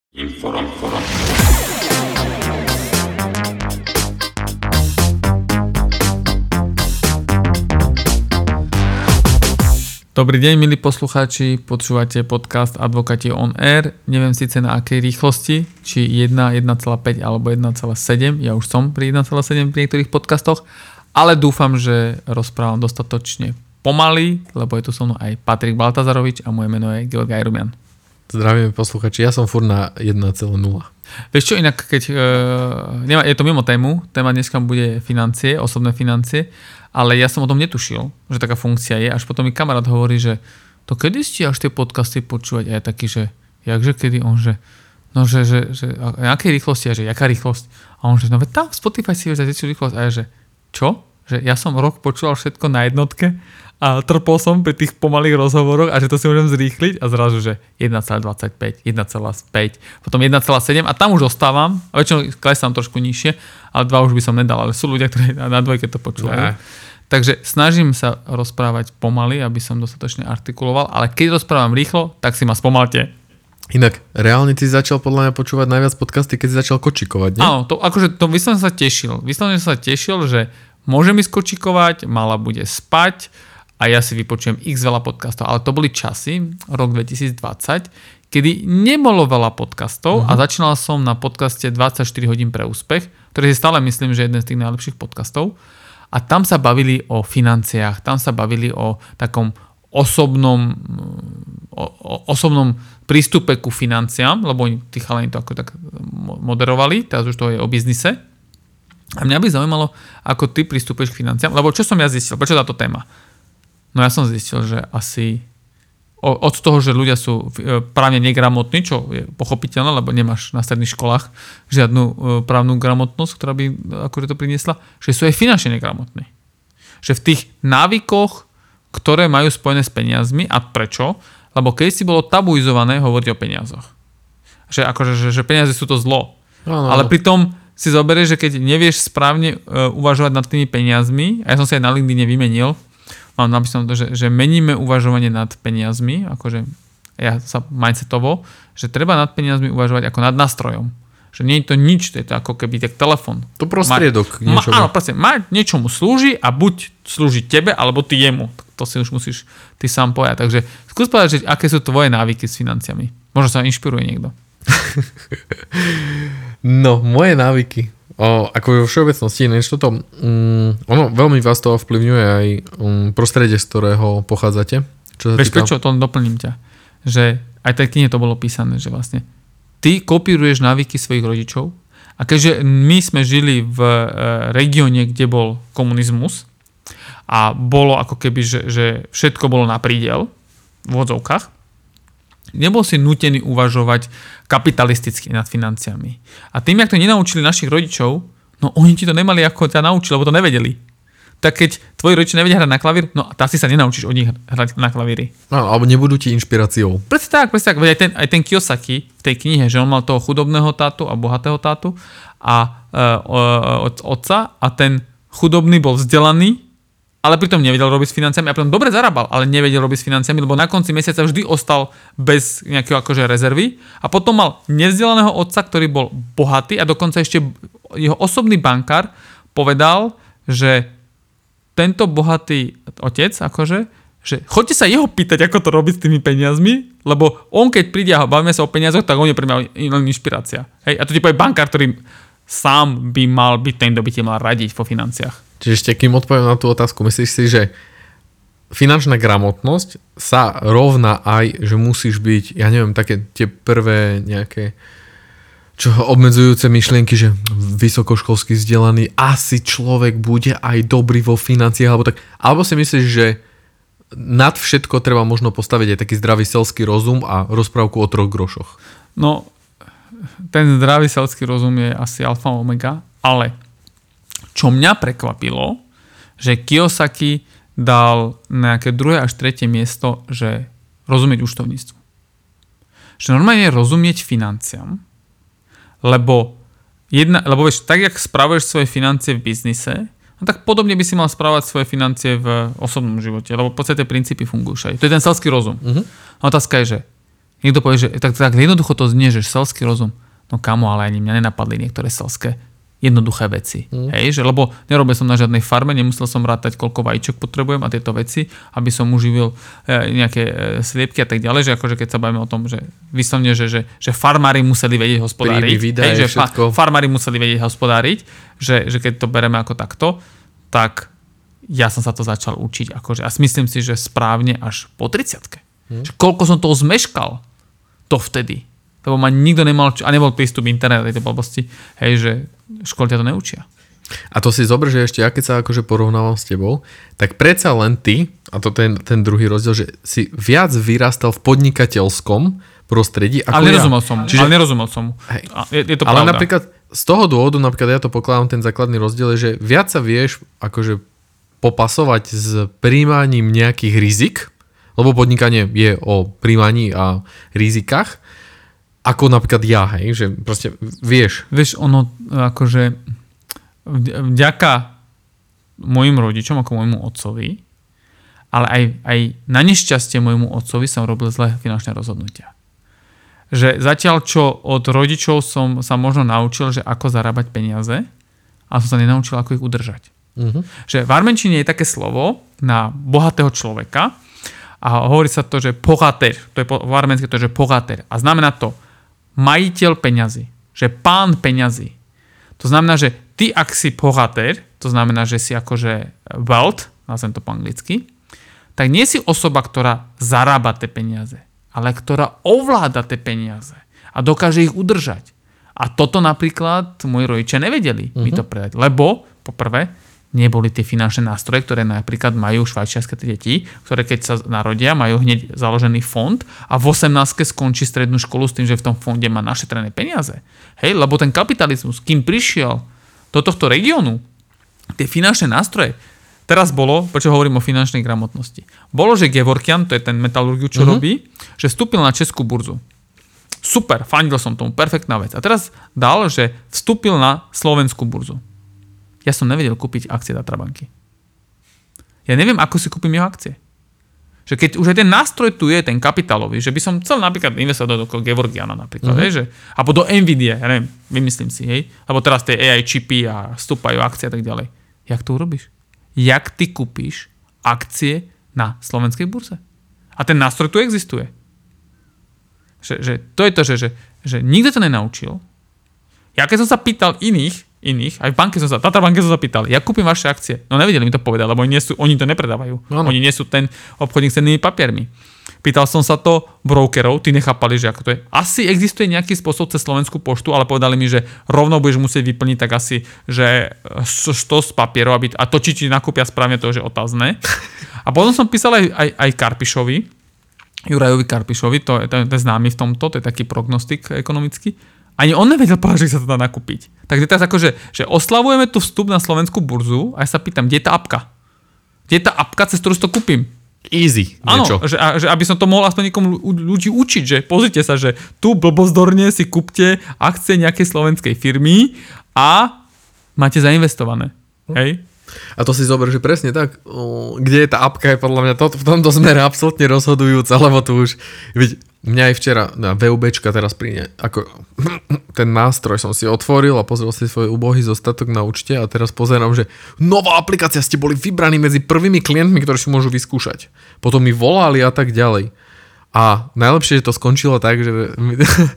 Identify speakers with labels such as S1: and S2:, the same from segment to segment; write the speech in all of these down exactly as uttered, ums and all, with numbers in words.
S1: Inform, inform.
S2: Dobrý deň, milí poslucháči, počúvate podcast Advokáti on air. Neviem síce na akej rýchlosti, či jedna, jedna celá päť alebo jedna celá sedem. Ja už som pri jedna celá sedem pri niektorých podcastoch, ale dúfam, že rozprávam dostatočne pomaly, lebo je tu so mnou aj Patrik Baltazarovič a moje meno je Georg Ajrubian.
S3: Zdravím posluchači, ja som furt na jedna celá nula.
S2: Vieš čo, inak keď, e, je to mimo tému, téma dneska bude financie, osobné financie, ale ja som o tom netušil, že taká funkcia je, až potom mi kamarát hovorí, že to kedy ste až tie podcasty počúvať, a ja taký, že jakže kedy, on že, no že, že, že a akej rýchlosti, a že jaká rýchlosť, a on že, no veď tam Spotify si vieš za väčšiu rýchlosť, a ja že, čo? Že ja som rok počúval všetko na jednotke a trpol som pri tých pomalých rozhovoroch a že to si môžem zrýchliť a zrazu, že jedna celá dvadsaťpäť, jedna celá päť, potom jedna celá sedem a tam už ostávam a väčšinou klesám trošku nižšie, ale dva už by som nedal, ale sú ľudia, ktorí na dvojke to počúvajú. Ne. Takže snažím sa rozprávať pomaly, aby som dostatočne artikuloval, ale keď rozprávam rýchlo, tak si ma spomalte.
S3: Inak, reálne ty začal podľa mňa počúvať najviac podcasty, keď si začal kočikovať, nie?
S2: Áno, to akože to vyslovene sa tešil. Vyslovene sa tešil, že môžem ísť kočikovať, mala bude spať a ja si vypočujem x veľa podcastov. Ale to boli časy, rok dvetisícdvadsať, kedy nebolo veľa podcastov uh-huh. a začínal som na podcaste dvadsaťštyri hodín pre úspech, ktorý si stále myslím, že je jeden z tých najlepších podcastov. A tam sa bavili o financiách, tam sa bavili o takom osobnom, o, o osobnom prístupe ku financiám, lebo oni tí chalani to ako tak moderovali, teraz už to je o biznise. A mňa by zaujímalo, ako ty pristupuješ k financiám, lebo čo som ja zistil, prečo táto téma? No ja som zistil, že asi od toho, že ľudia sú právne negramotní, čo je pochopiteľné, lebo nemáš na stredných školách žiadnu právnu gramotnosť, ktorá by akože to priniesla, že sú aj finančne negramotní. Že v tých návykoch, ktoré majú spojené s peniazmi, a prečo? Lebo keď si bolo tabuizované hovoriť o peniazoch. Že akože, že, že peniaze sú to zlo. No, no. Ale pritom si zoberieš, že keď nevieš správne uh, uvažovať nad tými peniazmi, a ja som si aj na LinkedIne vymenil, mám napísané to, že, že meníme uvažovanie nad peniazmi, akože ja sa mindsetovo, že treba nad peniazmi uvažovať ako nad nástrojom. Že nie je to nič, to je to ako keby tak telefón.
S3: To prostriedok.
S2: Ma, ma, áno, proste, má niečomu slúži a buď slúži tebe, alebo ty jemu. To si už musíš ty sám povedať. Takže skús povedať, že aké sú tvoje návyky s financiami. Možno sa inšpiruje niekto.
S3: No, moje návyky. O, ako vo všeobecnosti, než toto, um, ono veľmi vás to vplyvňuje aj um, prostredie, z ktorého pochádzate. Čo
S2: Vieš
S3: týka...
S2: prečo? To doplním ťa. Že aj tej knihe to bolo písané, že vlastne ty kopíruješ návyky svojich rodičov a keďže my sme žili v e, regióne, kde bol komunizmus a bolo ako keby, že, že všetko bolo na prídel v odzovkách, nebol si nútený uvažovať kapitalisticky nad financiami. A tým, jak to nenaučili našich rodičov, no oni ti to nemali ako ťa naučili, lebo to nevedeli. Tak keď tvoji rodičia nevedia hrať na klavír, no tá si sa nenaučíš od nich hrať na klavíri.
S3: No, alebo nebudú ti inšpiráciou.
S2: Presne tak, presne tak. Aj ten, aj ten Kiyosaki v tej knihe, že on mal toho chudobného tátu a bohatého tátu a e, od otca a ten chudobný bol vzdelaný, ale pritom nevedel robiť s financiami a pritom dobre zarábal, ale nevedel robiť s financiami, lebo na konci mesiaca vždy ostal bez nejakého akože rezervy a potom mal nevzdelaného otca, ktorý bol bohatý a dokonca ešte jeho osobný bankár povedal, že tento bohatý otec, akože, že choďte sa jeho pýtať, ako to robiť s tými peniazmi, lebo on keď príde a bavíme sa o peniazoch, tak on je pre mňa len inšpirácia. Hej? A to ti povie bankár, ktorý sám by mal byť ten, kto by ti mal radiť vo financiách.
S3: Čiže ešte, kým odpoviem na tú otázku, myslíš si, že finančná gramotnosť sa rovná aj, že musíš byť, ja neviem, také tie prvé nejaké čo obmedzujúce myšlienky, že vysokoškolský vzdelaný asi človek bude aj dobrý vo financiách, alebo tak. Alebo si myslíš, že nad všetko treba možno postaviť aj taký zdravý selský rozum a rozprávku o troch grošoch?
S2: No, ten zdravý selský rozum je asi alfa omega, ale čo mňa prekvapilo, že Kiyosaki dal nejaké druhé až tretie miesto, že rozumieť účtovníctvu. Že normálne rozumieť financiám, lebo, jedna, lebo vieš, tak jak spravuješ svoje financie v biznise, no tak podobne by si mal správať svoje financie v osobnom živote, lebo v podstate princípy fungujú aj. To je ten selský rozum. Uh-huh. Otázka je, že Niekto povie, že tak, tak jednoducho to znie, že selský rozum. No kamo, ale ani mňa nenapadli niektoré selské jednoduché veci. Mm. Hej, že, lebo nerobil som na žiadnej farme, nemusel som rátať, koľko vajíčok potrebujem a tieto veci, aby som uživil e, nejaké e, sliepky a tak ďalej, že akože keď sa bavíme o tom, že vyslovne, že, že, že farmári museli vedieť hospodáriť,
S3: Príjmy, výdaje,
S2: hej, že fa,
S3: všetko.
S2: farmári museli vedieť hospodáriť, že, že keď to bereme ako takto, tak ja som sa to začal učiť. Akože, a myslím si, že správne až po tridsiatke. Mm. Že koľko som toho zmeškal to vtedy. Lebo ma nikto nemal, a nebol prístup internet tejto blbosti, hej, že školy ťa to neučia.
S3: A to si zober, že ešte ja keď sa akože porovnávam s tebou, tak predsa len ty, a to ten, ten druhý rozdiel, že si viac vyrastal v podnikateľskom prostredí ako
S2: ale nerozumel
S3: ja.
S2: som mu,
S3: Čiže,
S2: ale nerozumel som mu.
S3: Hej,
S2: je, je to
S3: ale
S2: pravda.
S3: napríklad z toho dôvodu, napríklad ja to pokladám, ten základný rozdiel je, že viac sa vieš akože popasovať s príjmaním nejakých rizik, lebo podnikanie je o príjmaní a rizikách, ako napríklad ja, hej, že proste vieš.
S2: Vieš, ono akože vďaka mojim rodičom, ako môjmu otcovi, ale aj, aj na nešťastie môjmu otcovi som robil zlé finančné rozhodnutia. Že zatiaľ, čo od rodičov som sa možno naučil, že ako zarábať peniaze, a som sa nenaučil, ako ich udržať. Uh-huh. Že v arménčine je také slovo na bohatého človeka a hovorí sa to, že pogater, to je po, v arménsky to je, že pogater. A znamená to majiteľ peňazí, že pán peňazí. To znamená, že ty, ak si bohatér, to znamená, že si akože wealth, nazvem to po anglicky, tak nie si osoba, ktorá zarába tie peniaze, ale ktorá ovláda tie peniaze a dokáže ich udržať. A toto napríklad moji rodičia nevedeli uh-huh. mi to predať, lebo poprvé neboli tie finančné nástroje, ktoré napríklad majú švajčiarske deti, ktoré keď sa narodia, majú hneď založený fond a v osemnástke skončí strednú školu s tým, že v tom fonde má našetrené peniaze. Hej, lebo ten kapitalizmus, kým prišiel do tohto regiónu, tie finančné nástroje, teraz bolo, prečo hovorím o finančnej gramotnosti, bolo, že Gevorkian, to je ten metalurgiu, čo uh-huh. robí, že vstúpil na českú burzu. Super, fandil som tomu, perfektná vec. A teraz dal, že vstúpil na slovenskú burzu. Ja som nevedel kúpiť akcie Tatra banky. Ja neviem, ako si kúpim jeho akcie. Že keď už aj ten nástroj tu je, ten kapitálový, že by som chcel napríklad investovať do Gevorgiana napríklad, uh-huh. hej, že, alebo do Nvidia, ja neviem, vymyslím si, hej, lebo teraz tie á í čipy a vstúpajú akcie a tak ďalej. Jak to urobíš? Jak ty kúpíš akcie na slovenskej burze? A ten nástroj tu existuje. Že, že to je to, že, že, že nikto to nenaučil. Ja keď som sa pýtal iných, iných, aj v banke som sa, Tatra banke som sa pýtal, ja kúpim vaše akcie. No nevedeli mi to povedať, lebo oni, nie sú, oni to nepredávajú. Ano. Oni nie sú ten obchodník s cennými papiermi. Pýtal som sa to brokerov, tí nechápali, že ako to je. Asi existuje nejaký spôsob cez Slovenskú poštu, ale povedali mi, že rovno budeš musieť vyplniť tak asi, že sto z papierov, aby, a to či ti nakúpia správne, to je otázne. A potom som písal aj, aj, aj Karpišovi, Jurajovi Karpišovi, to je, to je známy v tomto, to je taký prognostik ekonomický. Ani on nevedel povedať, že sa to dá nakúpiť. Takže teraz akože, že oslavujeme tu vstup na slovenskú burzu a ja sa pýtam, kde je tá apka? Kde je tá apka, cez ktorú si to kúpim?
S3: Easy.
S2: Áno, že, že aby som to mohol aspoň niekomu ľudí učiť, že pozrite sa, že tu blbozdorne si kúpte akcie nejakej slovenskej firmy a máte zainvestované. Hej?
S3: A to si zober, že presne tak, kde je tá apka, je podľa mňa to, v tomto smere absolútne rozhodujúca, lebo tu už, veď, mňa aj včera na VUBčka teraz príde, ako ten nástroj som si otvoril a pozrel si svoj úbohý zostatok na účte a teraz pozerám, že nová aplikácia, ste boli vybraní medzi prvými klientmi, ktorí si môžu vyskúšať. Potom mi volali a tak ďalej. A najlepšie, že to skončilo tak, že mi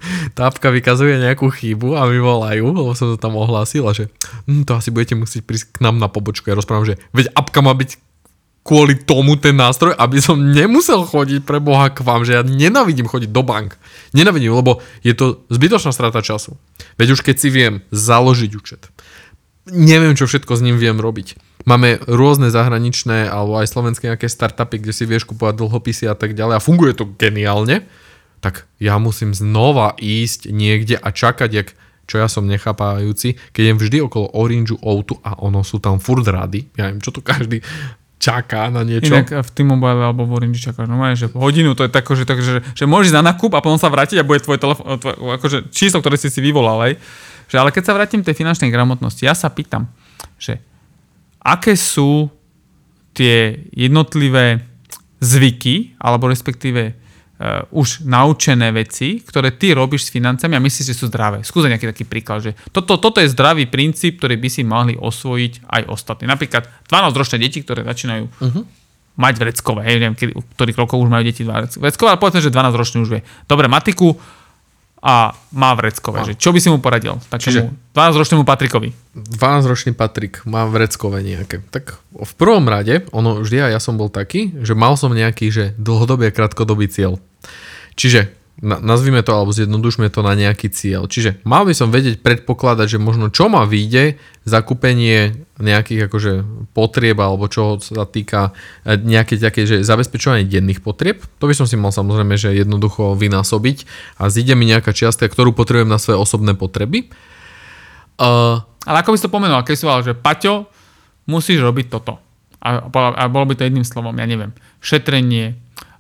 S3: tá apka vykazuje nejakú chybu a mi volajú, lebo som to tam ohlásil a že hm, to asi budete musieť prísť k nám na pobočku. Ja rozprávam, že veď apka má byť kvôli tomu ten nástroj, aby som nemusel chodiť pre Boha k vám, že ja nenávidím chodiť do bank. Nenávidím, lebo je to zbytočná strata času. Veď už keď si viem založiť účet, neviem, čo všetko s ním viem robiť. Máme rôzne zahraničné alebo aj slovenské nejaké startupy, kde si vieš kupovať dlhopisy a tak ďalej a funguje to geniálne, tak ja musím znova ísť niekde a čakať, jak, čo ja som nechápajúci, keď jem vždy okolo Orange, ó dva a ono sú tam furt rady. Ja neviem, čo tu každý čaká na niečo.
S2: Inak v T-Mobile alebo v Orange čakáš, no že hodinu, to je tako, že, tak, že, že môžeš na nákup a potom sa vrátiť a bude tvoj telefón, tvoj, akože číslo, ktoré si si vyvolal, aj. Že, ale keď sa vrátim k tej finančnej gramotnosti, ja sa pýtam, že aké sú tie jednotlivé zvyky, alebo respektíve uh, už naučené veci, ktoré ty robíš s financiami a myslíš, že sú zdravé. Skúsa nejaký taký príklad, že toto, toto je zdravý princíp, ktorý by si mohli osvojiť aj ostatní. Napríklad dvanásťročné deti, ktoré začínajú uh-huh. mať vreckové, hej, neviem, kedy, ktorých rokov už majú deti vreckové, ale povedzme, že dvanásťročný už vie. Dobre, matiku a má vreckové. Že čo by si mu poradil takému dvanásťročnému Patrikovi?
S3: dvanásťročný Patrik má vreckové nejaké. Tak v prvom rade, ono vždy, a ja som bol taký, že mal som nejaký, že dlhodobý a krátkodobý cieľ. Čiže na, nazvime to, alebo zjednodušme to na nejaký cieľ. Čiže mal by som vedieť, predpokladať, že možno čo ma vyjde zakúpenie nejakých akože potrieb, alebo čo sa týka nejaké také, že zabezpečovanie denných potrieb. To by som si mal samozrejme, že jednoducho vynásobiť a zíde mi nejaká čiastka, ktorú potrebujem na svoje osobné potreby. Uh,
S2: Ale ako by si to pomenoval, keď si povedal, že Paťo, musíš robiť toto. A, a bolo by to jedným slovom, ja neviem, šetrenie,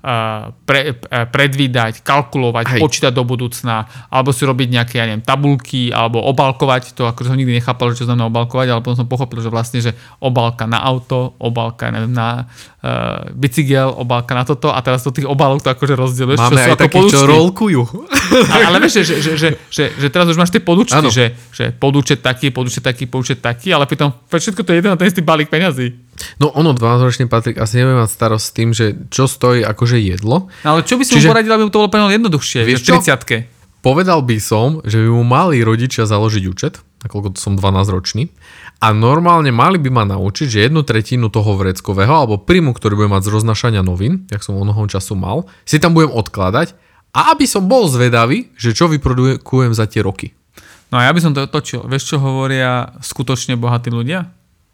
S2: Pre, predvídať, kalkulovať, Hej. počítať do budúcna, alebo si robiť nejaké, ja neviem, tabulky, alebo obalkovať to, akože som nikdy nechápal, čo znamená obalkovať, ale potom som pochopil, že vlastne, že obálka na auto, obálka, neviem, na uh, bicykel, obálka na toto a teraz do tých obálok to akože rozdieluješ.
S3: Máme aj takí, čo rolkujú.
S2: A, ale vieš, že, že, že, že, že teraz už máš tie podúčty, že, že podúčet taký, podúčet taký, podúčet taký, ale pritom všetko to je jeden a ten istý balík peňazí.
S3: No ono, dvanásťročný Patrik asi nebude mať starosť s tým, že čo stojí akože jedlo.
S2: No, ale čo by si Čiže, mu poradil, aby mu to bolo plne jednoduchšie, vieš, v tridsiatke?
S3: Povedal by som, že by mu mali rodičia založiť účet, nakoľko som dvanásťročný, a normálne mali by ma naučiť, že jednu tretinu toho vreckového alebo príjmu, ktorý bude mať z roznašania novín, jak som onoho času mal, si tam budem odkladať a aby som bol zvedavý, že čo vyprodukujem za tie roky.
S2: No a ja by som to otočil. Vieš, čo hovoria skutočne bohatí ľudia?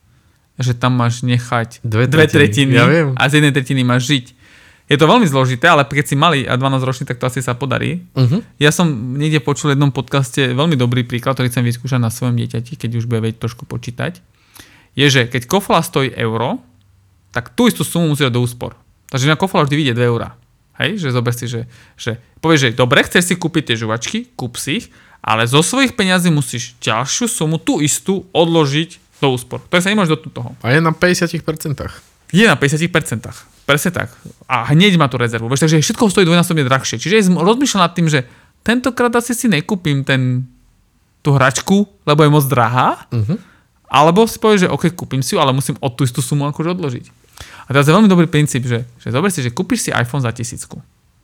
S2: Že tam máš nechať dve tretiny, dve tretiny
S3: ja viem.
S2: A z jednej tretiny máš žiť. Je to veľmi zložité, ale keď si malý a dvanásťročný, tak to asi sa podarí. Uh-huh. Ja som niekde počul v jednom podcaste veľmi dobrý príklad, ktorý chcem vyskúšať na svojom dieťati, keď už bude vedieť trošku počítať. Je, že keď kofla stojí euro, tak tú istú sumu musí dať do úspor. Takže na kofla vždy vyjde dve eurá. Hej, že zober si, že, že povieš, že dobre, chceš si kúpiť tie žuvačky, kúp si ich, ale zo svojich peňazí musíš ďalšiu sumu, tú istú, odložiť do úspor. To sa nemôže dotknúť toho.
S3: A je na päťdesiat percent.
S2: Je na päťdesiat percent. Presne tak. A hneď má tú rezervu. Vieš, takže všetko stojí dvojnásobne drahšie. Čiže rozmýšľam nad tým, že tentokrát asi si nekúpim ten, tú hračku, lebo je moc drahá. Uh-huh. Alebo si povieš, že OK, kúpim si ju, ale musím od tú istú sumu akože odložiť. A teraz je veľmi dobrý princíp, že, že zober si, že kúpiš si iPhone za tisícku.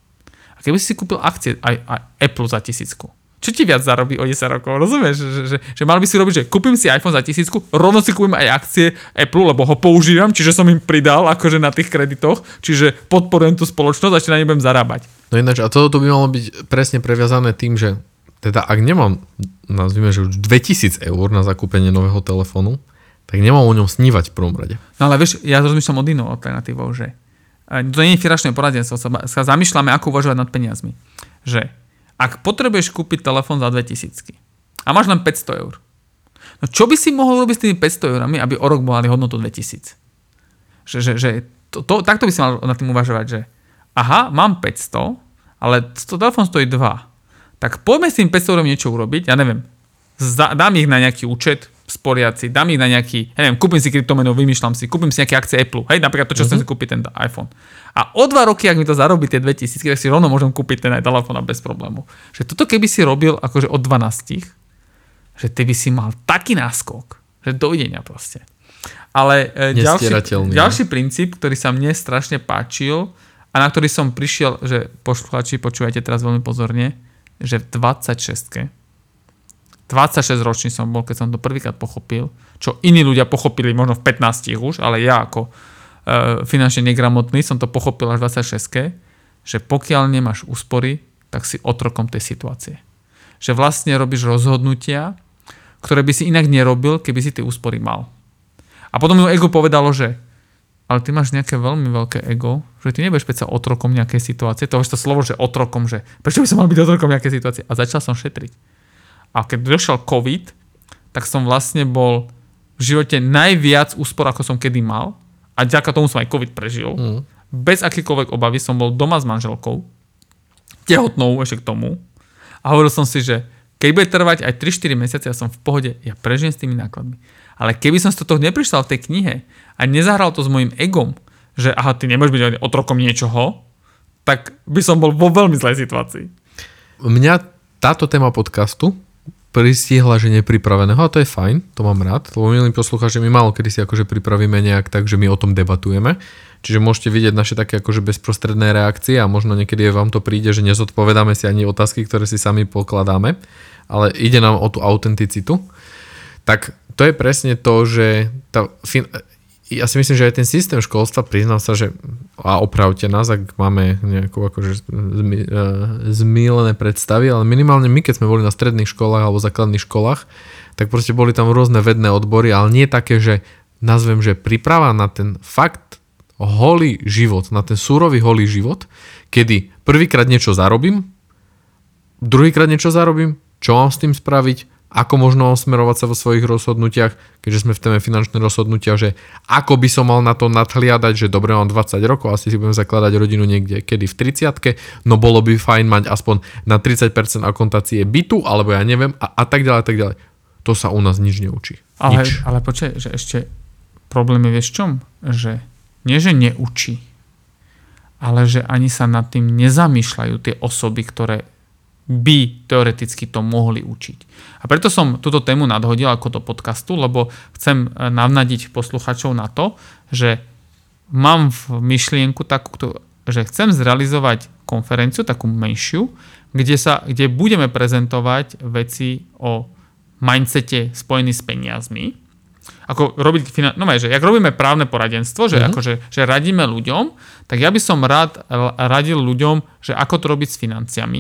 S2: A keby si kúpil akcie aj, aj Apple za tisícku, čo ti viac zarobí o desať rokov, rozumieš? Že, že, že mal by si robiť, že kúpim si iPhone za tisícku, rovno si kúpim aj akcie Apple, lebo ho používam, čiže som im pridal akože na tých kreditoch, čiže podporujem tú spoločnosť a ešte na nej budem zarábať.
S3: No ináč, a toto by malo byť presne previazané tým, že teda ak nemám, nazvime, že už dvetisíc eur na zakúpenie nového telefónu, tak nemám o ňom snívať v prvom rade.
S2: No ale vieš, ja rozmýšľam od inou alternatívou, že to nie je finančné poradenstvo, sa zamýšľame, ako uvažovať nad peniazmi. Že ak potrebuješ kúpiť telefón za dvetisícky a máš len päťsto eur, no čo by si mohol robiť s tými päťsto eurami, aby o rok mali hodnotu dvetisíc? Že, že, že to, to, takto by si mal nad tým uvažovať, že aha, mám päťsto, ale to telefón stojí dva. Tak poďme s tým päťsto eurami niečo urobiť, ja neviem, dám ich na nejaký účet sporiaci, dám ich na nejaký, ja neviem, kúpim si kryptomenu, vymýšľam si, kúpim si nejaké akcie Apple, hej, napríklad to, čo uh-huh. chcem si kúpiť ten iPhone. A o dva roky, ak mi to zarobí tie dvetisíc, tak si rovno môžem kúpiť ten aj telefón bez problému. Že toto keby si robil akože od dvanástich, že ty by si mal taký náskok, že dovidenia proste. Ale e, ďalší, ďalší princíp, ktorý sa mne strašne páčil a na ktorý som prišiel, že poslucháči, počúvajte teraz veľmi pozorne, že v dvadsaťšestke dvadsaťšesť ročný som bol, keď som to prvýkrát pochopil, čo iní ľudia pochopili možno v pätnástich už, ale ja ako e, finančne negramotný som to pochopil až v dvadsaťšestke, že pokiaľ nemáš úspory, tak si otrokom tej situácie. Že vlastne robíš rozhodnutia, ktoré by si inak nerobil, keby si tie úspory mal. A potom mi ego povedalo, že ale ty máš nejaké veľmi veľké ego, že ty nebudeš päť sa otrokom nejakej situácie. To je to slovo, že otrokom, že prečo by som mal byť otrokom nejakej situácie? A začal som šetriť. A keď došiel COVID, tak som vlastne bol v živote najviac úspor, ako som kedy mal. A vďaka tomu som aj COVID prežil. Mm. Bez akýkoľvek obavy som bol doma s manželkou. Tehotnou ešte k tomu. A hovoril som si, že keď bude trvať aj tri štyri mesiace, ja som v pohode, ja prežijem s tými nákladmi. Ale keby som z toho neprišla v tej knihe a nezahral to s mojím egom, že aha, ty nemôžeš byť otrokom niečoho, tak by som bol vo veľmi zlej situácii.
S3: Mňa táto téma podcastu pristihla, že nepripraveného, a to je fajn, to mám rád, lebo milí poslucháči, my málo kedy si akože pripravíme nejak tak, že my o tom debatujeme, čiže môžete vidieť naše také akože bezprostredné reakcie a možno niekedy vám to príde, že nezodpovedáme si ani otázky, ktoré si sami pokladáme, ale ide nám o tú autenticitu. Tak to je presne to, že tá fin- ja si myslím, že aj ten systém školstva, priznám sa, že a opravte nás, ak máme nejakú akože zmy, zmýlené predstavy, ale minimálne my, keď sme boli na stredných školách alebo základných školách, tak proste boli tam rôzne vedné odbory, ale nie také, že nazvem, že príprava na ten fakt holý život, na ten súrový holý život, kedy prvýkrát niečo zarobím, druhýkrát niečo zarobím, čo mám s tým spraviť, ako možno smerovať sa vo svojich rozhodnutiach, keďže sme v téme finančné rozhodnutia, že ako by som mal na to nadhliadať, že dobre, mám dvadsať rokov, asi si budem zakladať rodinu niekde kedy v tridsiatke, no bolo by fajn mať aspoň na tridsať percent akontácie bytu, alebo ja neviem, a, a tak ďalej, a tak ďalej. To sa u nás nič neučí.
S2: Ale,
S3: nič.
S2: ale počkaj, že ešte problém je vieš čom? Že nie, že neučí, ale že ani sa nad tým nezamýšľajú tie osoby, ktoré by teoreticky to mohli učiť. A preto som túto tému nadhodil ako do podcastu, lebo chcem navnadiť posluchačov na to, že mám v myšlienku takú, že chcem zrealizovať konferenciu, takú menšiu, kde, sa, kde budeme prezentovať veci o mindsete spojený s peniazmi. Ako robiť, no že jak robíme právne poradenstvo, že, mm-hmm. akože, že radíme ľuďom, tak ja by som rád radil ľuďom, že ako to robiť s financiami.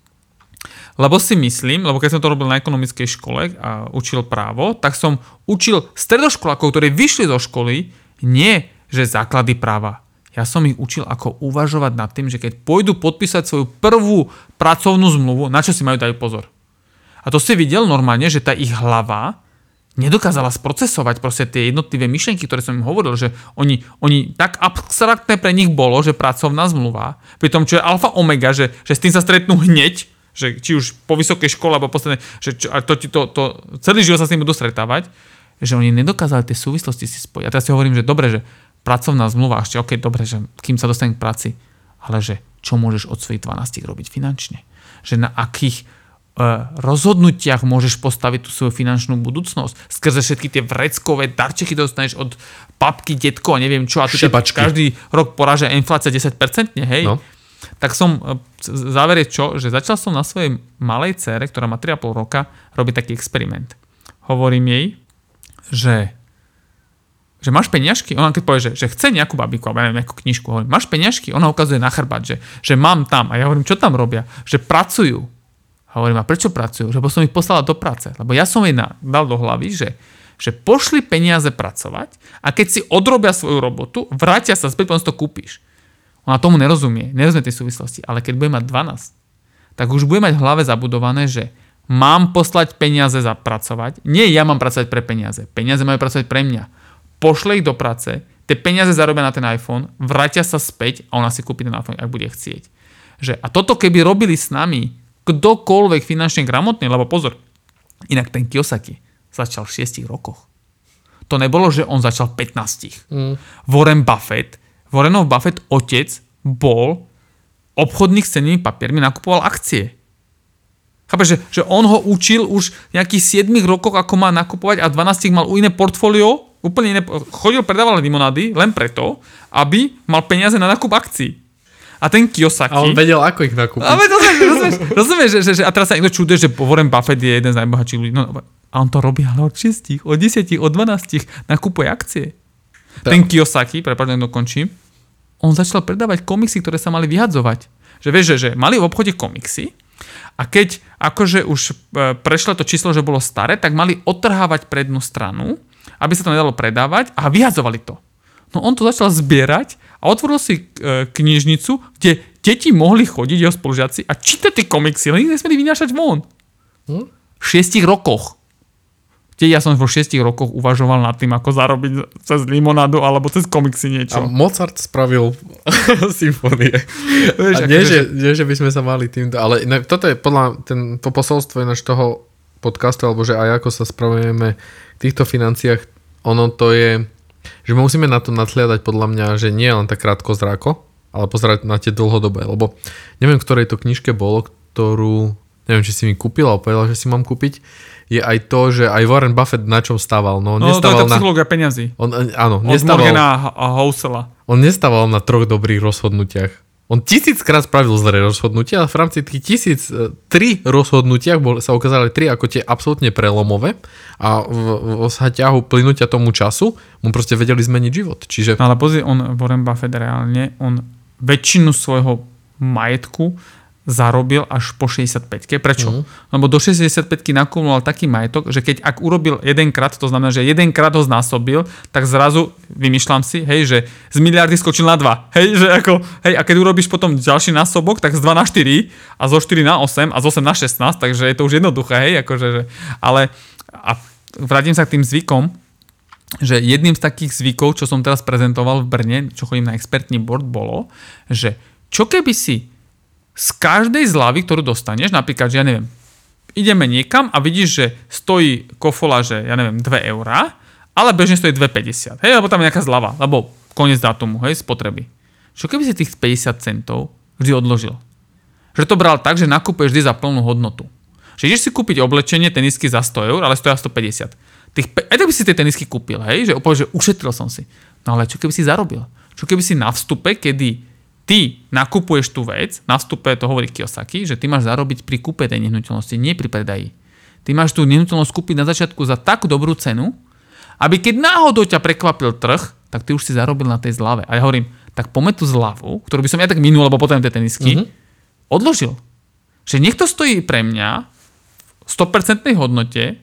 S2: Lebo si myslím, lebo keď som to robil na ekonomickej škole a učil právo, tak som učil stredoškolákov, ktorí vyšli zo školy, nie že základy práva. Ja som ich učil, ako uvažovať nad tým, že keď pôjdu podpísať svoju prvú pracovnú zmluvu, na čo si majú dať pozor. A to si videl normálne, že tá ich hlava nedokázala sprocesovať proste tie jednotlivé myšlienky, ktoré som im hovoril, že oni, oni tak abstraktné pre nich bolo, že pracovná zmluva, pri tom, čo je alfa omega, že, že s tým sa stretnú hneď, že či už po vysokej škole, alebo posledné, že čo, to, to, to, celý život sa s tým budú stretávať, že oni nedokázali tie súvislosti si spojiť. A teraz si hovorím, že dobre, že pracovná zmluva, ešte ok, dobre, že kým sa dostanem k práci, ale že čo môžeš od svojich dvanástich robiť finančne? Že na akých uh, rozhodnutiach môžeš postaviť tú svoju finančnú budúcnosť? Skrze všetky tie vreckové darčeky dostaneš od papky, detko a neviem čo. A tu každý rok poráža inflácia desať percent, hej? No. Tak som, záver je čo, že začal som na svojej malej dcére, ktorá má tri a pol roka, robiť taký experiment. Hovorím jej, že, že máš peniažky, ona keď povie, že, že chce nejakú babiku, alebo neviem, nejakú knižku, hovorím, máš peniažky, ona ukazuje na chrbát, že, že mám tam, a ja hovorím, čo tam robia? Že pracujú. A hovorím, a prečo pracujú? Že som ich poslala do práce, lebo ja som jej dal do hlavy, že, že pošli peniaze pracovať a keď si odrobia svoju robotu, vrátia sa späť, potom si to kúpiš. Ona tomu nerozumie, nerozumie tej súvislosti, ale keď bude mať dvanásť, tak už bude mať v hlave zabudované, že mám poslať peniaze za pracovať. Nie ja mám pracovať pre peniaze, peniaze majú pracovať pre mňa. Pošle ich do práce, tie peniaze zarobia na ten iPhone, vrátia sa späť a ona si kúpi ten iPhone, ak bude chcieť. Že, a toto keby robili s nami kdokoľvek finančne gramotný, lebo pozor, inak ten Kiyosaki začal v šiestich rokoch. To nebolo, že on začal v pätnástich. Mm. Warren Buffett Warrenov Buffett otec bol obchodník s cennými papiermi, nakupoval akcie. Chápeš, že, že on ho učil už v nejakých siedmich rokoch, ako má nakupovať a v dvanástich mal iné portfólio, úplne iné, chodil, predával limonády len preto, aby mal peniaze na nákup akcií. A ten Kiyosaki... A
S3: on vedel, ako ich nakúpiť.
S2: A rozumieš, rozumieš že, že, a teraz sa niekto čuduje, že Warren Buffett je jeden z najbohatších ľudí. No, a on to robí ale od šiestich, od desiatich, od dvanástich nakupuje akcie. Ten Kiyosaki, prepáč, dokončím, on začal predávať komiksy, ktoré sa mali vyhadzovať. Že vieš, že, že mali v obchode komiksy a keď akože už prešlo to číslo, že bolo staré, tak mali odtrhávať prednú stranu, aby sa to nedalo predávať a vyhadzovali to. No on to začal zbierať a otvoril si knižnicu, kde deti mohli chodiť, jeho spolužiaci, a čítať tie komiksy, len ich nesmeli vynášať von. Hm? V šiestich rokoch. Ja som vo šiestich rokoch uvažoval nad tým, ako zarobiť cez limonádu alebo cez komiksy niečo.
S3: A Mozart spravil symfónie. A nie, že, nie, že by sme sa mali týmto, ale inak, toto je podľa ten, to posolstvo ináč toho podcastu, alebo že aj ako sa spravujeme v týchto financiách, ono to je, že musíme na to nadhliadať podľa mňa, že nie len tak krátko zráko, ale pozerať na tie dlhodobé, lebo neviem, v ktorej to knižke bolo, ktorú, neviem, či si mi kúpil, ale povedal, že si mám kúpiť, je aj to, že aj Warren Buffett na čom stával. No,
S2: no
S3: nestával
S2: to je tá psychológia peňazí.
S3: On, áno,
S2: Od
S3: nestával,
S2: Morgana a Housela.
S3: On nestával na troch dobrých rozhodnutiach. On tisíckrát spravil zlé rozhodnutia, ale v rámci tých tisíc tri rozhodnutiach bol, sa ukázali tri ako tie absolútne prelomové a v, v ťahu plynutia tomu času mu proste vedeli zmeniť život. Čiže...
S2: No ale pozri, on, Warren Buffett reálne, on väčšinu svojho majetku zarobil až po šesťdesiatpäťke. Prečo? Mm. Lebo do šesťdesiatpäťky nakumuloval taký majetok, že keď ak urobil jedenkrát, to znamená, že jedenkrát ho znásobil, tak zrazu, vymýšľam si, hej, že z miliardy skočil na dva. Hej, že ako, hej, a keď urobíš potom ďalší násobok, tak z dva na štyri a zo štyri na osem a z osem na šestnásť, takže je to už jednoduché, hej, akože, že, ale a vrátim sa k tým zvykom, že jedným z takých zvykov, čo som teraz prezentoval v Brne, čo chodím na expertný board, bolo, že čo keby si z každej zľavy, ktorú dostaneš, napríklad, že ja neviem, ideme niekam a vidíš, že stojí kofola, že ja neviem, dve eurá, ale bežne stojí dva päťdesiat. Hej, lebo tam je nejaká zľava, lebo koniec dátumu, hej, spotreby. Čo keby si tých päťdesiat centov vždy odložil? Že to bral tak, že nakúpeš vždy za plnú hodnotu. Že ideš si kúpiť oblečenie, tenisky za sto eur, ale stoja sto päťdesiat. Tých, aj tak by si tie tenisky kúpil, hej, že opovieš, že ušetril som si. No ale čo keby si zarobil? Čo keby si na vstupe, kedy ty nakupuješ tú vec, na vstupe to hovorí Kiyosaki, že ty máš zarobiť pri kúpe tej nehnuteľnosti, nie pri predaji. Ty máš tú nehnuteľnosť kúpiť na začiatku za takú dobrú cenu, aby keď náhodou ťa prekvapil trh, tak ty už si zarobil na tej zľave. A ja hovorím, tak poďme tú zľavu, ktorú by som ja tak minul, lebo potom tie tenisky, mm-hmm. odložil. Že nech to stojí pre mňa v sto percent hodnote,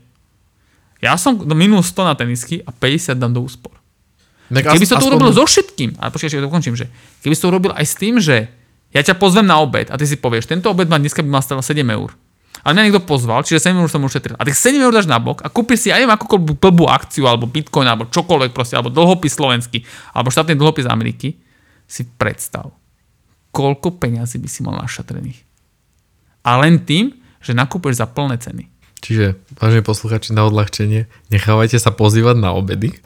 S2: ja som minul sto na tenisky a päťdesiat dám do úspor. Keby som to urobil so všetkým, ale počkaj, že to končím, že keby som to urobil aj s tým, že ja ťa pozvem na obed a ty si povieš, tento obed ma dneska by mal stať sedem eur. Ale mňa niekto pozval, čiže sedem eur som ušetril. A tých sedem eur dáš na bok a kúpiš si, ja neviem, akúkoľvek blbú akciu, alebo bitcoin, alebo čokoľvek proste, alebo dlhopis slovenský, alebo štátny dlhopis Ameriky, si predstav, koľko peňazí by si mal našetrených. A len tým, že nakúpeš za plné ceny.
S3: Čiže, vážení posluchači, na odľahčenie, nechávajte sa pozývať na obedy.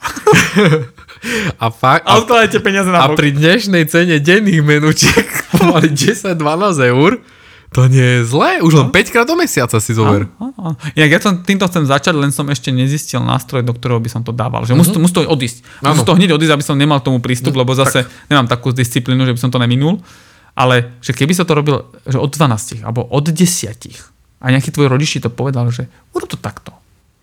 S3: a fakt,
S2: a, peniaze na
S3: a pri dnešnej cene denných menučiek pomaly desať dvanásť eur, to nie je zlé. Už len no. päť krát do mesiaca si zober.
S2: A, a, a. Inak ja som, týmto chcem začať, len som ešte nezistil nástroj, do ktorého by som to dával. Že mm-hmm. musí, musí to odísť. Ano. Musí to hneď odísť, aby som nemal tomu prístup, no, lebo zase tak. Nemám takú disciplínu, že by som to neminul. Ale že keby sa to robil že od dvanástich alebo od desiatich a nejaký tvoj rodič to povedal, že urob to takto.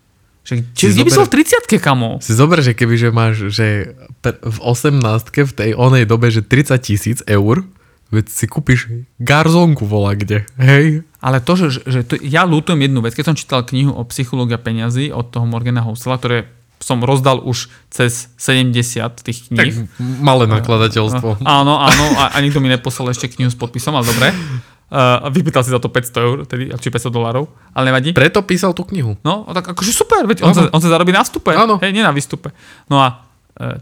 S2: Že, či, kde by som v tridsiatke, kamo?
S3: Si zober, že keby že máš že v osemnástke v tej onej dobe, že tridsať tisíc eur, veď si kúpiš garzónku volá kde, hej?
S2: Ale to, že, že to, ja ľútujem jednu vec, keď som čítal knihu o psychológia peňazí od toho Morgana Housela, ktoré som rozdal už cez sedemdesiat tých kníh.
S3: Tak malé nakladateľstvo.
S2: Áno, áno, a, a nikto mi neposlal ešte knihu s podpisom, ale dobre. Uh, vypýtal si za to päťsto eur, tedy, či päťsto dolárov, ale nevadí.
S3: Preto písal tú knihu.
S2: No, tak akože super, veď on sa, on sa zarobí na vstupe, hej, nie na výstupe. No a uh,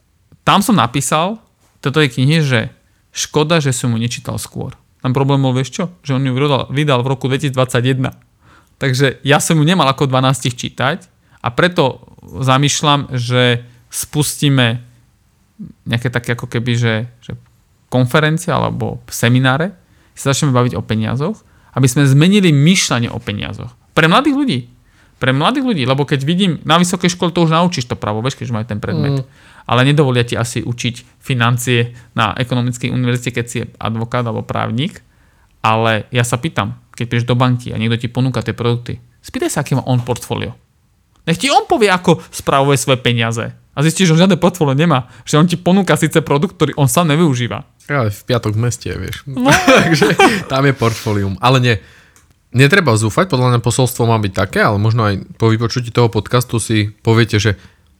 S2: tam som napísal toto je knihy, že škoda, že som mu nečítal skôr. Tam problém bol, vieš čo? Že on ju vydal, vydal v roku dvetisícdvadsaťjeden. Takže ja som ju nemal ako dvanásť čítať a preto zamýšľam, že spustíme nejaké také ako keby, že, že konferencie alebo semináre, sa začneme baviť o peniazoch, aby sme zmenili myšľanie o peniazoch. Pre mladých ľudí. Pre mladých ľudí, lebo keď vidím, na vysokej škole to už naučíš to právo, vieš, keď majú ten predmet. Mm. Ale nedovolia ti asi učiť financie na ekonomickej univerzite, keď si advokát alebo právnik. Ale ja sa pýtam, keď prídeš do banky a niekto ti ponúka tie produkty, spýtaj sa, aký má on portfólio. Nech ti on povie, ako spravuje svoje peniaze. A zistíš, že on žiadne portfólio nemá. Že on ti ponúka síce produkt, ktorý on sám nevyužíva.
S3: Ale v piatok v meste, vieš. No. Takže tam je portfólium. Ale nie, netreba zúfať, podľa mňa posolstvo má byť také, ale možno aj po vypočutí toho podcastu si poviete, že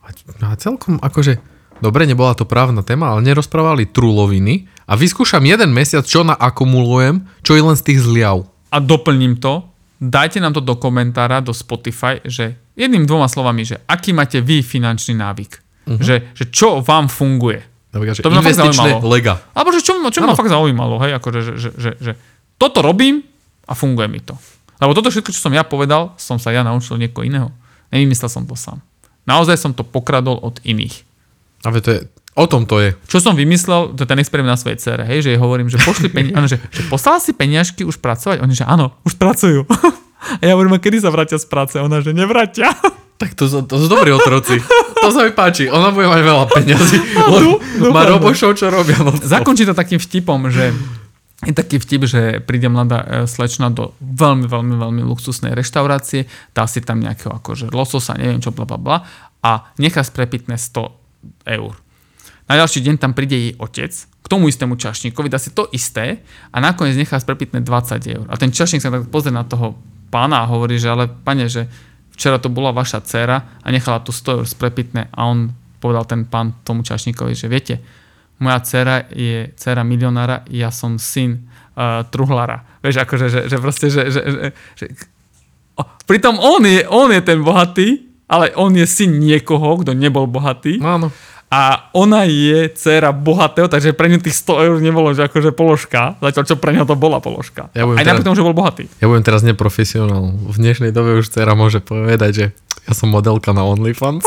S3: a celkom akože dobre, nebola to právna téma, ale nerozprávali truloviny a vyskúšam jeden mesiac, čo naakumulujem, čo je len z tých zliav. A
S2: doplním to, dajte nám to do komentára, do Spotify, že jedným dvoma slovami, že aký máte vy finančný návyk. Uh-huh. Že, že čo vám funguje.
S3: Napríklad, to by ma fakt zaujímalo. Lega.
S2: Alebo že čo, čo ma fakt zaujímalo, hej, akože, že, že, že, že toto robím a funguje mi to. Lebo toto všetko, čo som ja povedal, som sa ja naučil niekoho iného. Nevymyslel som to sám. Naozaj som to pokradol od iných.
S3: Ale to je O tom to je.
S2: Čo som vymyslel, to ten experiment na svojej dcere, hej, že jej hovorím, že pošli peniažky, že, že poslala si peniažky už pracovať? Oni, že áno, už pracujú. A ja hovorím, a kedy sa vrátia z práce? Ona, že nevrátia.
S3: Tak to, to sú dobrí otroci. To sa mi páči. Ona bude mať veľa peniazí.
S2: No,
S3: Má robošov, čo robia. No,
S2: zakončí to takým vtipom, že je taký vtip, že príde mladá slečna do veľmi, veľmi, veľmi luxusnej reštaurácie, dá si tam nejakého akože lososa, neviem čo, bla, bla, bla, a nechá sprepitné sto eur. Na ďalší deň tam príde jej otec k tomu istému čašníkovi, dá si to isté a nakoniec nechá sprepitné dvadsať eur. A ten čašník sa tak pozrie na toho pána a hovorí, že ale pane, že včera to bola vaša dcéra a nechala tu sto eur sprepitné a on povedal ten pán tomu čašníkovi, že viete, moja dcéra je dcéra milionára, ja som syn uh, truhlára. Vieš, akože, že, že proste, že, že, že, že oh, pritom on je, on je ten bohatý, ale on je syn niekoho, kto nebol bohatý.
S3: Áno.
S2: A ona je dcéra bohatého, takže pre ňu tých sto eur nebolo, že akože položka, zatiaľ čo pre ňa to bola položka. Ja aj napriek tomu, že bol bohatý.
S3: Ja budem teraz neprofesionál. V dnešnej dobe už dcéra môže povedať, že ja som modelka na OnlyFans.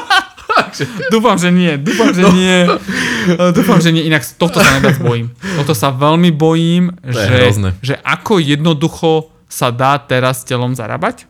S2: Dúfam, že nie. Dúfam, že no. nie. Dúfam, že nie. Inak tohto sa najviac bojím. Toto sa veľmi bojím, že, že ako jednoducho sa dá teraz telom zarábať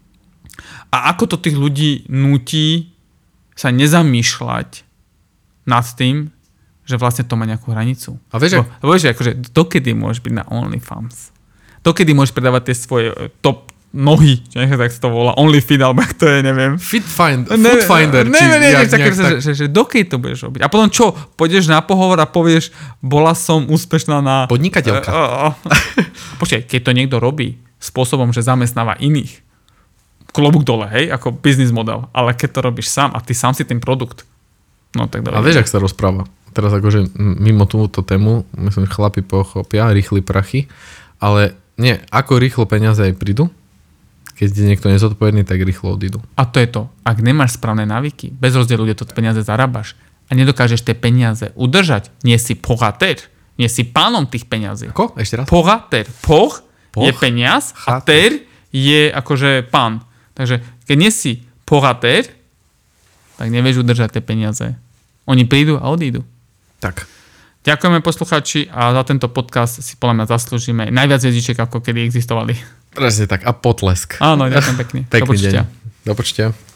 S2: a ako to tých ľudí núti sa nezamýšľať nad tým, že vlastne to má nejakú hranicu.
S3: A vieš,
S2: Bo, vieš akože dokedy môžeš byť na OnlyFans? Dokedy môžeš predávať tie svoje top nohy, čo nech tak sa to volá, OnlyFit, alebo jak to je, neviem.
S3: Fit find, ne, Food Finder.
S2: Ne, ne, ne, ne, tak, že, že, že dokedy to budeš robiť? A potom čo? Pôjdeš na pohovor a povieš, bola som úspešná na...
S3: Podnikateľka.
S2: Uh, uh, uh. Počkaj, keď to niekto robí spôsobom, že zamestnáva iných, klobúk dole, hej, ako business model, ale keď to robíš sám a ty sám si ten produkt, no tak dobre.
S3: A vieš, ak sa rozpráva? Teraz akože mimo túto tému, myslím, že chlapi pochopia, rýchli prachy, ale nie, ako rýchlo peniaze aj prídu, keď je niekto nezodpovedný, tak rýchlo odídu.
S2: A to je to, ak nemáš správne návyky, bez rozdielu, kde to peniaze zarábaš a nedokážeš tie peniaze udržať, nie si bohatér, nie si pánom tých peniazí.
S3: Ako? Ešte raz?
S2: Bohatér. Poch,
S3: Poch
S2: je peniaz a
S3: Chater.
S2: ter je akože pán. Takže keď nie si bohatér, tak nevieš udržať tie peniaze. Oni prídu a odídu.
S3: Tak.
S2: Ďakujeme poslucháči a za tento podcast si podľa mňa zaslúžime najviac hviezdičiek, ako kedy existovali.
S3: Presne tak. A potlesk.
S2: Áno, ďakujem pekne.
S3: Pekný
S2: Do počutia.
S3: deň. Do počutia.